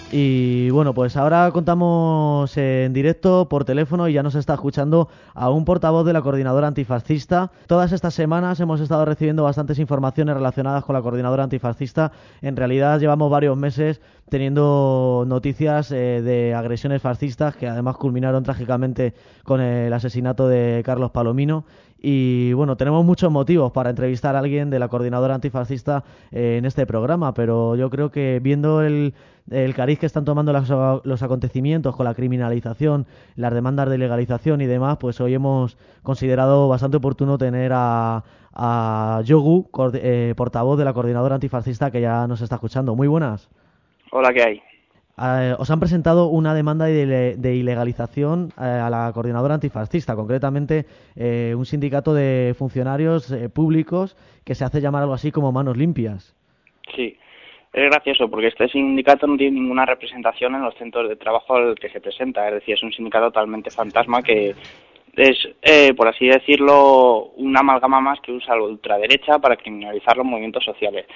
Y bueno, pues ahora contamos en directo por teléfono y ya nos está escuchando a un portavoz de la Coordinadora Antifascista. Todas estas semanas hemos estado recibiendo bastantes informaciones relacionadas con la Coordinadora Antifascista. En realidad llevamos varios meses teniendo noticias de agresiones fascistas que además culminaron trágicamente con el asesinato de Carlos Palomino. Y bueno, tenemos muchos motivos para entrevistar a alguien de la Coordinadora Antifascista en este programa, pero yo creo que viendo el cariz que están tomando los acontecimientos con la criminalización, las demandas de legalización y demás, pues hoy hemos considerado bastante oportuno tener a Yogu, portavoz de la Coordinadora Antifascista, que ya nos está escuchando. Muy buenas. Hola, ¿qué hay? Os han presentado una demanda de ilegalización a la Coordinadora Antifascista, concretamente un sindicato de funcionarios públicos que se hace llamar algo así como Manos Limpias. Sí, es gracioso porque este sindicato no tiene ninguna representación en los centros de trabajo al que se presenta, es decir, es un sindicato totalmente fantasma que es, por así decirlo, una amalgama más que usa la ultraderecha para criminalizar los movimientos sociales.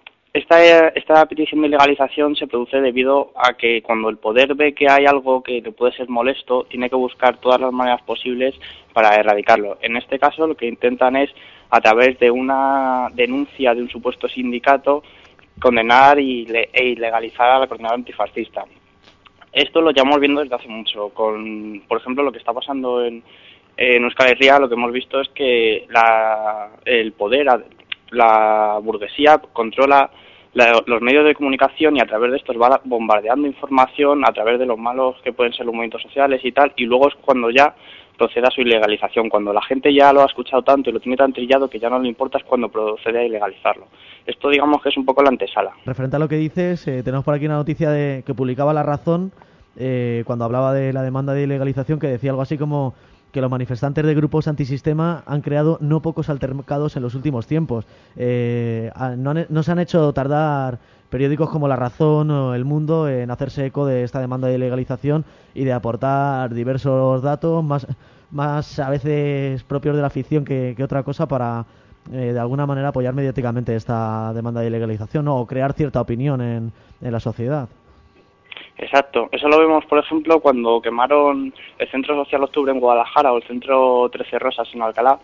Esta petición de legalización se produce debido a que cuando el poder ve que hay algo que le puede ser molesto, tiene que buscar todas las maneras posibles para erradicarlo. En este caso, lo que intentan es, a través de una denuncia de un supuesto sindicato, condenar e ilegalizar a la Coordinadora Antifascista. Esto lo llevamos viendo desde hace mucho. Por ejemplo, lo que está pasando en Euskal Herria, lo que hemos visto es que el poder, la burguesía controla los medios de comunicación y a través de estos va bombardeando información a través de los malos que pueden ser los movimientos sociales y tal, y luego es cuando ya procede a su ilegalización. Cuando la gente ya lo ha escuchado tanto y lo tiene tan trillado que ya no le importa, es cuando procede a ilegalizarlo. Esto digamos que es un poco la antesala. Referente a lo que dices, tenemos por aquí una noticia que publicaba La Razón cuando hablaba de la demanda de ilegalización, que decía algo así como que los manifestantes de grupos antisistema han creado no pocos altercados en los últimos tiempos. No se han hecho tardar periódicos como La Razón o El Mundo en hacerse eco de esta demanda de ilegalización y de aportar diversos datos, más a veces propios de la ficción que otra cosa, para de alguna manera apoyar mediáticamente esta demanda de ilegalización, ¿no? O crear cierta opinión en la sociedad. Exacto, eso lo vemos por ejemplo cuando quemaron el Centro Social Octubre en Guadalajara o el Centro 13 Rosas en Alcalá.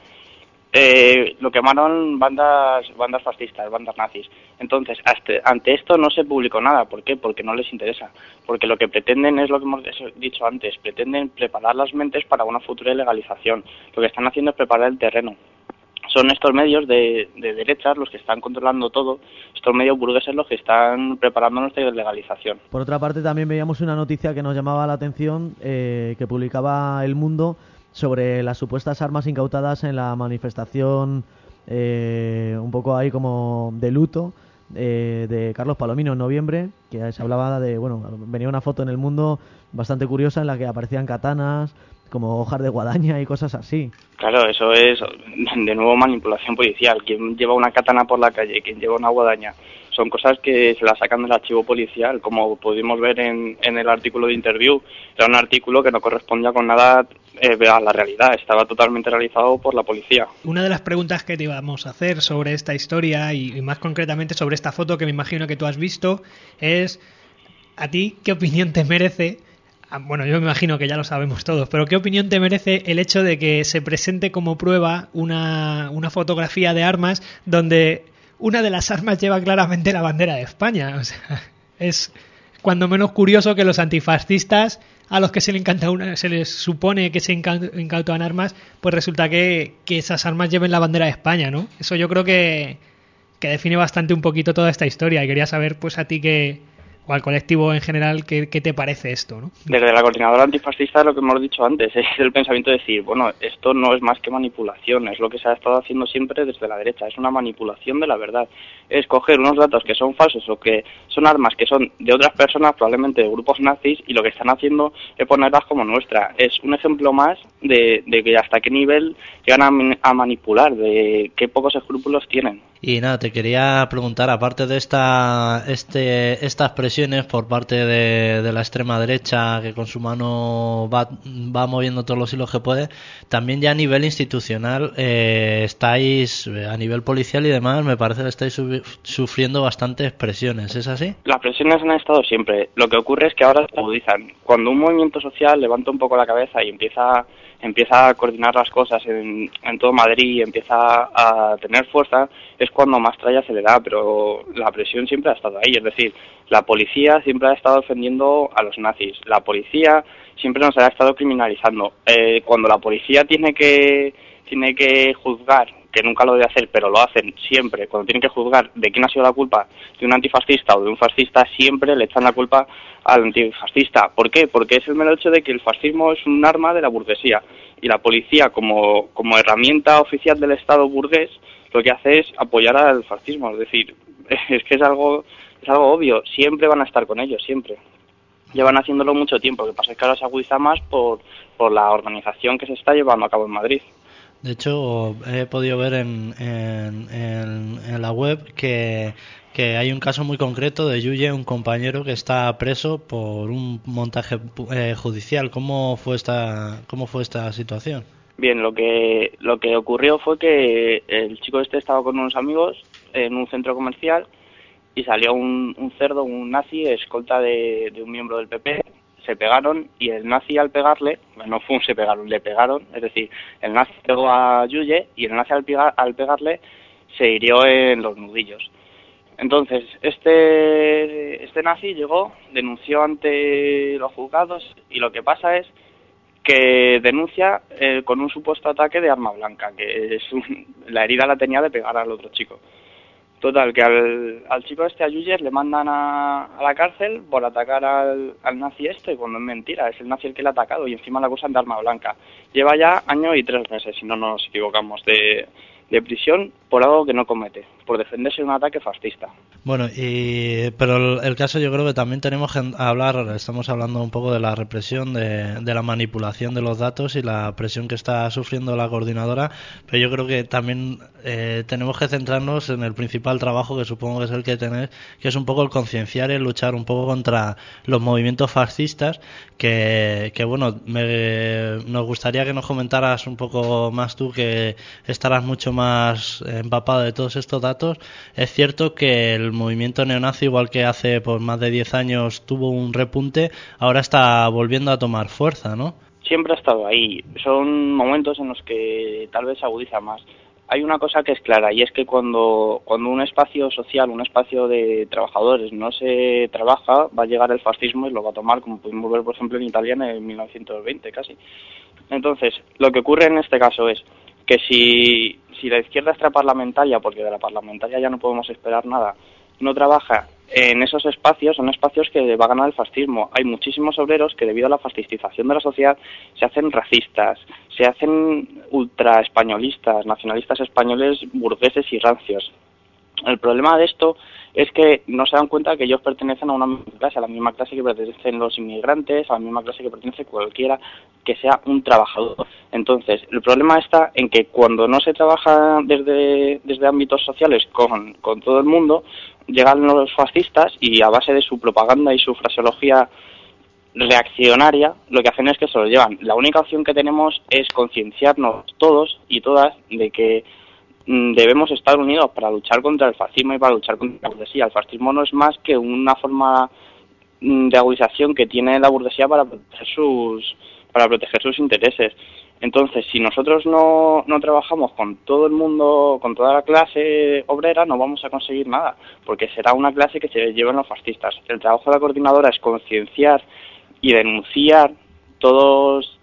Lo quemaron bandas fascistas, bandas nazis. Entonces, ante esto no se publicó nada. ¿Por qué? Porque no les interesa. Porque lo que pretenden es lo que hemos dicho antes, pretenden preparar las mentes para una futura ilegalización. Lo que están haciendo es preparar el terreno. Son estos medios de derechas los que están controlando todo, estos medios burgueses los que están preparando nuestra legalización. Por otra parte, también veíamos una noticia que nos llamaba la atención, que publicaba El Mundo, sobre las supuestas armas incautadas en la manifestación, un poco ahí como de luto, de Carlos Palomino en noviembre, que se hablaba venía una foto en El Mundo bastante curiosa en la que aparecían katanas, como hojas de guadaña y cosas así. Claro, eso es de nuevo manipulación policial. Quien lleva una katana por la calle, quien lleva una guadaña, son cosas que se las sacan del archivo policial, como pudimos ver en el artículo de Interview. Era un artículo que no correspondía con nada a la realidad, estaba totalmente realizado por la policía. Una de las preguntas que te íbamos a hacer sobre esta historia y más concretamente sobre esta foto que me imagino que tú has visto es, ¿a ti qué opinión te merece? Bueno, yo me imagino que ya lo sabemos todos, pero ¿qué opinión te merece el hecho de que se presente como prueba una fotografía de armas donde una de las armas lleva claramente la bandera de España? O sea, es cuando menos curioso que los antifascistas, a los que se les supone que se incautan armas, pues resulta que esas armas lleven la bandera de España, ¿no? Eso yo creo que define bastante un poquito toda esta historia, y quería saber pues a ti o al colectivo en general, ¿qué te parece esto, ¿no? Desde la Coordinadora Antifascista, lo que hemos dicho antes, es el pensamiento de decir, bueno, esto no es más que manipulación, es lo que se ha estado haciendo siempre desde la derecha, es una manipulación de la verdad. Es coger unos datos que son falsos o que son armas que son de otras personas, probablemente de grupos nazis, y lo que están haciendo es ponerlas como nuestra. Es un ejemplo más de que hasta qué nivel llegan a manipular, de qué pocos escrúpulos tienen. Y nada, te quería preguntar, aparte de estas presiones por parte de la extrema derecha, que con su mano va moviendo todos los hilos que puede, también ya a nivel institucional estáis, a nivel policial y demás, me parece que estáis sufriendo bastantes presiones, ¿es así? Las presiones han estado siempre. Lo que ocurre es que ahora se agudizan. Cuando un movimiento social levanta un poco la cabeza y empieza a coordinar las cosas en todo Madrid y empieza a tener fuerza, es cuando más tralla se le da, pero la presión siempre ha estado ahí. Es decir, la policía siempre ha estado defendiendo a los nazis. La policía siempre nos ha estado criminalizando. Cuando la policía tiene que juzgar, que nunca lo debe hacer, pero lo hacen siempre, cuando tienen que juzgar de quién ha sido la culpa de un antifascista o de un fascista, siempre le echan la culpa al antifascista. ¿Por qué? Porque es el mero hecho de que el fascismo es un arma de la burguesía y la policía, como herramienta oficial del Estado burgués, lo que hace es apoyar al fascismo. Es decir, es que es algo obvio, siempre van a estar con ellos, siempre. Llevan haciéndolo mucho tiempo, lo que pasa es que ahora se agudiza más por la organización que se está llevando a cabo en Madrid. De hecho, he podido ver en la web que hay un caso muy concreto de Yuye, un compañero que está preso por un montaje judicial. ¿Cómo fue esta situación? Bien, lo que ocurrió fue que el chico este estaba con unos amigos en un centro comercial y salió un cerdo, un nazi, escolta de un miembro del PP. Se pegaron y el nazi al pegarle, no fue un se pegaron, le pegaron, es decir, el nazi pegó a Yuye y el nazi al pegarle se hirió en los nudillos. Entonces, este nazi llegó, denunció ante los juzgados y lo que pasa es que denuncia con un supuesto ataque de arma blanca, que es la herida la tenía de pegar al otro chico. Total, que al chico a Yuyer, le mandan a la cárcel por atacar al nazi cuando es mentira, es el nazi el que le ha atacado y encima la acusan de arma blanca. Lleva ya 1 año y 3 meses, si no nos equivocamos, de prisión por algo que no comete, por defenderse de un ataque fascista. Bueno, pero el caso yo creo que también tenemos que hablar, estamos hablando un poco de la represión, de la manipulación de los datos y la presión que está sufriendo la coordinadora, pero yo creo que también tenemos que centrarnos en el principal trabajo que supongo que es el que tenéis, que es un poco el concienciar y el luchar un poco contra los movimientos fascistas, que bueno, nos gustaría que nos comentaras un poco más tú, que estarás mucho más empapado de todos estos datos. Es cierto que el movimiento neonazi, igual que hace por más de 10 años tuvo un repunte, ahora está volviendo a tomar fuerza, ¿no? Siempre ha estado ahí. Son momentos en los que tal vez se agudiza más. Hay una cosa que es clara y es que cuando un espacio social, un espacio de trabajadores no se trabaja, va a llegar el fascismo y lo va a tomar, como pudimos ver, por ejemplo, en Italia en 1920 casi. Entonces, lo que ocurre en este caso es que si la izquierda extraparlamentaria, porque de la parlamentaria ya no podemos esperar nada, no trabaja en esos espacios, son espacios que va a ganar el fascismo. Hay muchísimos obreros que debido a la fascistización de la sociedad se hacen racistas, se hacen ultraespañolistas, nacionalistas españoles burgueses y rancios. El problema de esto es que no se dan cuenta que ellos pertenecen a una misma clase, a la misma clase que pertenecen los inmigrantes, a la misma clase que pertenece cualquiera que sea un trabajador. Entonces, el problema está en que cuando no se trabaja desde ámbitos sociales con todo el mundo, llegan los fascistas y a base de su propaganda y su fraseología reaccionaria, lo que hacen es que se lo llevan. La única opción que tenemos es concienciarnos todos y todas de que debemos estar unidos para luchar contra el fascismo y para luchar contra la burguesía. El fascismo no es más que una forma de agudización que tiene la burguesía para proteger sus intereses. Entonces, si nosotros no trabajamos con todo el mundo, con toda la clase obrera, no vamos a conseguir nada, porque será una clase que se lleven los fascistas. El trabajo de la coordinadora es concienciar y denunciar todos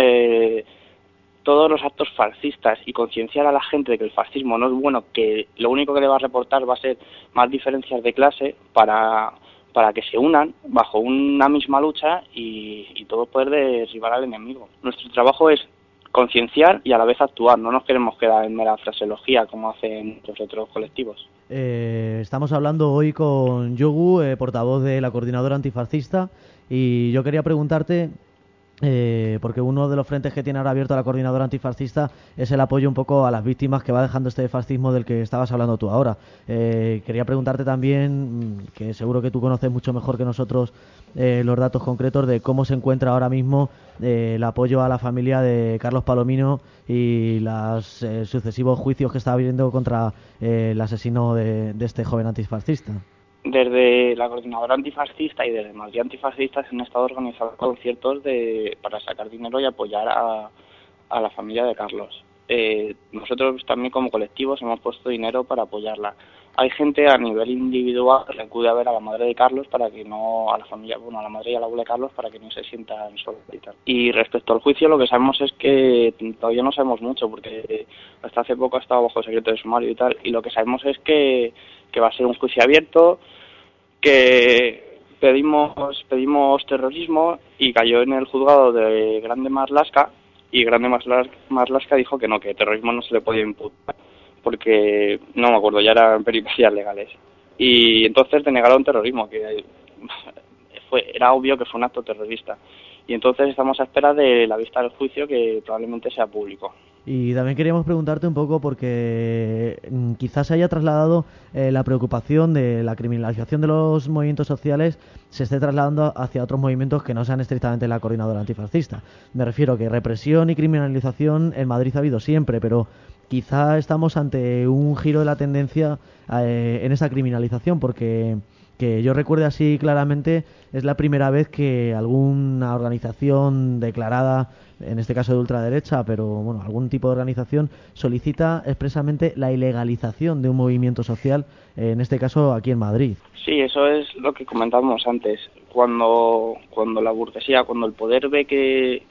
los actos fascistas y concienciar a la gente de que el fascismo no es bueno, que lo único que le va a reportar va a ser más diferencias de clase para que se unan bajo una misma lucha y todos poder derribar al enemigo. Nuestro trabajo es concienciar y a la vez actuar. No nos queremos quedar en mera fraseología como hacen los otros colectivos. Estamos hablando hoy con Yogu, portavoz de la Coordinadora Antifascista, y yo quería preguntarte porque uno de los frentes que tiene ahora abierto la coordinadora antifascista es el apoyo un poco a las víctimas que va dejando este fascismo del que estabas hablando tú ahora. Quería preguntarte también, que seguro que tú conoces mucho mejor que nosotros los datos concretos de cómo se encuentra ahora mismo el apoyo a la familia de Carlos Palomino y los sucesivos juicios que está habiendo contra el asesino de este joven antifascista. Desde la coordinadora antifascista y desde Madrid Antifascista se han estado organizando conciertos para sacar dinero y apoyar a la familia de Carlos. Nosotros también como colectivos hemos puesto dinero para apoyarla. Hay gente a nivel individual que acude a ver a la madre de Carlos para que no, a la familia, bueno, a la madre y a la abuela de Carlos para que no se sientan solos y tal. Y respecto al juicio, lo que sabemos es que todavía no sabemos mucho porque hasta hace poco ha estado bajo secreto de sumario y tal, y lo que sabemos es que va a ser un juicio abierto, que pedimos terrorismo y cayó en el juzgado de Grande Marlaska y Grande Marlaska dijo que no, que terrorismo no se le podía imputar porque, no me acuerdo, ya eran peripecias legales. Y entonces denegaron terrorismo, que era obvio que fue un acto terrorista. Y entonces estamos a espera de la vista del juicio, que probablemente sea público. Y también queríamos preguntarte un poco porque quizás se haya trasladado la preocupación de la criminalización de los movimientos sociales se esté trasladando hacia otros movimientos que no sean estrictamente la coordinadora antifascista. Me refiero que represión y criminalización en Madrid ha habido siempre, pero quizá estamos ante un giro de la tendencia en esa criminalización, porque que yo recuerde así claramente es la primera vez que alguna organización declarada, en este caso de ultraderecha, pero bueno, algún tipo de organización solicita expresamente la ilegalización de un movimiento social, en este caso aquí en Madrid. Sí, eso es lo que comentábamos antes. Cuando la burguesía, cuando el poder ve que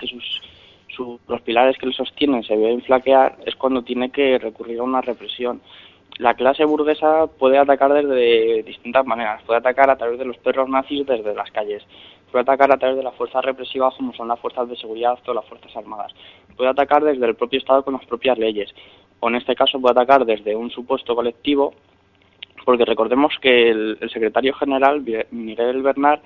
los pilares que le sostienen se ven flaquear, es cuando tiene que recurrir a una represión. La clase burguesa puede atacar desde distintas maneras. Puede atacar a través de los perros nazis desde las calles. Puede atacar a través de las fuerzas represivas como son las fuerzas de seguridad o las fuerzas armadas. Puede atacar desde el propio Estado con las propias leyes. O en este caso puede atacar desde un supuesto colectivo, porque recordemos que el secretario general, Miguel Bernard,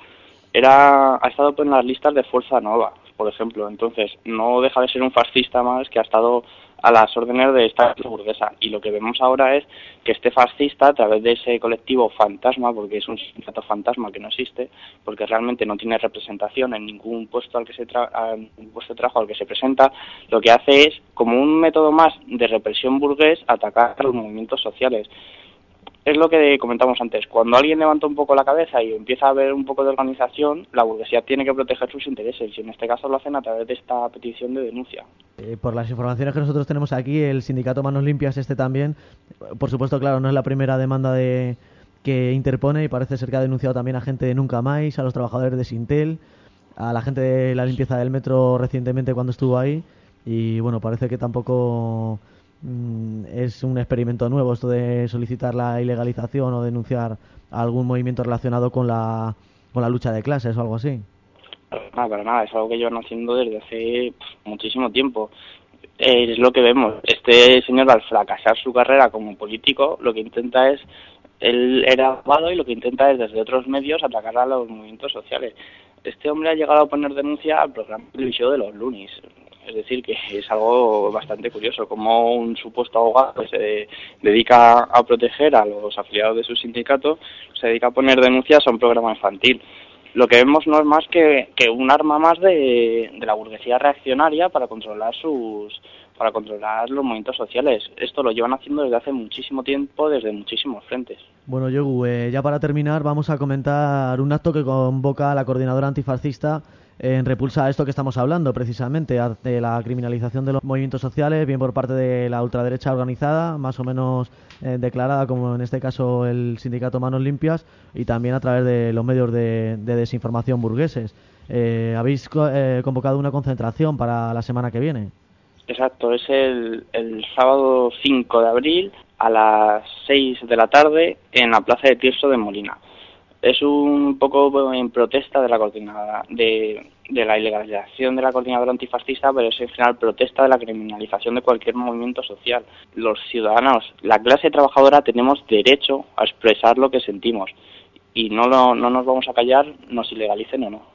ha estado en las listas de Fuerza Nova, por ejemplo. Entonces no deja de ser un fascista más que ha estado a las órdenes de esta burguesa. Y lo que vemos ahora es que este fascista, a través de ese colectivo fantasma, porque es un sindicato fantasma que no existe, porque realmente no tiene representación en ningún puesto puesto de trabajo al que se presenta, lo que hace es, como un método más de represión burgués, atacar a los movimientos sociales. Es lo que comentamos antes, cuando alguien levanta un poco la cabeza y empieza a ver un poco de organización, la burguesía tiene que proteger sus intereses y en este caso lo hacen a través de esta petición de denuncia. Por las informaciones que nosotros tenemos aquí, el sindicato Manos Limpias también, por supuesto, claro, no es la primera demanda que interpone y parece ser que ha denunciado también a gente de Nunca Más, a los trabajadores de Sintel, a la gente de la limpieza del metro recientemente cuando estuvo ahí y bueno, parece que tampoco es un experimento nuevo esto de solicitar la ilegalización o denunciar algún movimiento relacionado con la lucha de clases o algo así. Para nada, es algo que llevan haciendo desde hace muchísimo tiempo. Es lo que vemos. Este señor, al fracasar su carrera como político, lo que intenta es, él era abogado y lo que intenta es desde otros medios atacar a los movimientos sociales. Este hombre ha llegado a poner denuncia al programa televisivo de los Lunis. Es decir, que es algo bastante curioso, como un supuesto abogado que se dedica a proteger a los afiliados de su sindicato, se dedica a poner denuncias a un programa infantil. Lo que vemos no es más que un arma más de la burguesía reaccionaria para controlar los movimientos sociales. Esto lo llevan haciendo desde hace muchísimo tiempo, desde muchísimos frentes. Bueno, Yogu, ya para terminar vamos a comentar un acto que convoca la coordinadora antifascista en repulsa a esto que estamos hablando, precisamente, de la criminalización de los movimientos sociales, bien por parte de la ultraderecha organizada, más o menos declarada, como en este caso el sindicato Manos Limpias, y también a través de los medios de desinformación burgueses. Habéis convocado una concentración para la semana que viene. Exacto, es el sábado 5 de abril a las 6 de la tarde en la Plaza de Tirso de Molina. Es un poco en protesta de la coordinadora, de la ilegalización de la coordinadora antifascista, pero es en general protesta de la criminalización de cualquier movimiento social. Los ciudadanos, la clase trabajadora, tenemos derecho a expresar lo que sentimos y no nos vamos a callar, nos ilegalicen o no.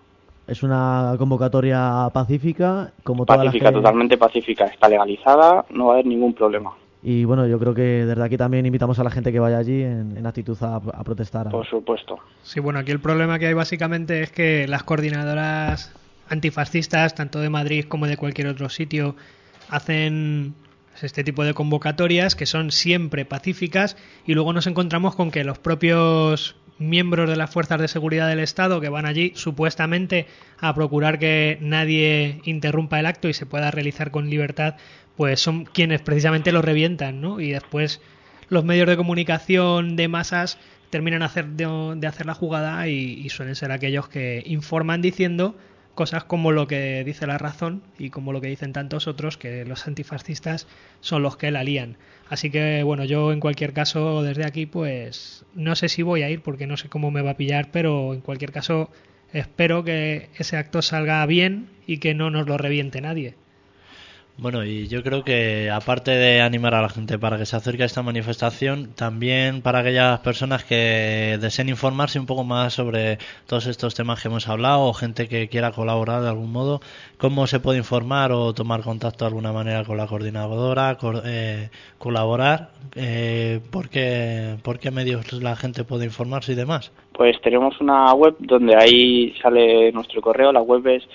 Es una convocatoria pacífica, como todas las Pacífica, totalmente pacífica. Está legalizada, no va a haber ningún problema. Y bueno, yo creo que desde aquí también invitamos a la gente que vaya allí en actitud a protestar. Por supuesto. Sí, bueno, aquí el problema que hay básicamente es que las coordinadoras antifascistas, tanto de Madrid como de cualquier otro sitio, hacen este tipo de convocatorias que son siempre pacíficas y luego nos encontramos con que los propios miembros de las fuerzas de seguridad del Estado que van allí supuestamente a procurar que nadie interrumpa el acto y se pueda realizar con libertad, pues son quienes precisamente lo revientan, ¿no? Y después los medios de comunicación de masas terminan de hacer la jugada y suelen ser aquellos que informan diciendo cosas como lo que dice La Razón y como lo que dicen tantos otros, que los antifascistas son los que la lían. Así que, bueno, yo en cualquier caso, desde aquí, pues no sé si voy a ir porque no sé cómo me va a pillar, pero en cualquier caso espero que ese acto salga bien y que no nos lo reviente nadie. Bueno, y yo creo que aparte de animar a la gente para que se acerque a esta manifestación, también para aquellas personas que deseen informarse un poco más sobre todos estos temas que hemos hablado, o gente que quiera colaborar de algún modo, cómo se puede informar o tomar contacto de alguna manera con la coordinadora, colaborar, ¿por qué medios la gente puede informarse y demás? Pues tenemos una web donde ahí sale nuestro correo. La web es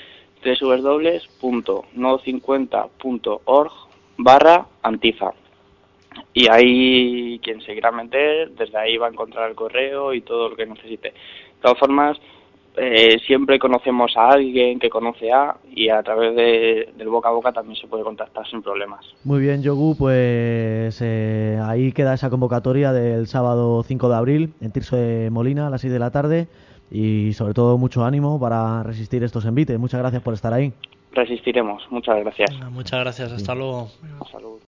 www.no50.org/Antifa. Y ahí quien se quiera meter, desde ahí va a encontrar el correo y todo lo que necesite. De todas formas, siempre conocemos a alguien que conoce a, y a través del boca a boca también se puede contactar sin problemas. Muy bien, Yogu, pues ahí queda esa convocatoria del sábado 5 de abril en Tirso de Molina a las 6 de la tarde. Y sobre todo mucho ánimo para resistir estos envites. Muchas gracias por estar ahí. Resistiremos. Muchas gracias. Muchas gracias. Hasta luego. Salud.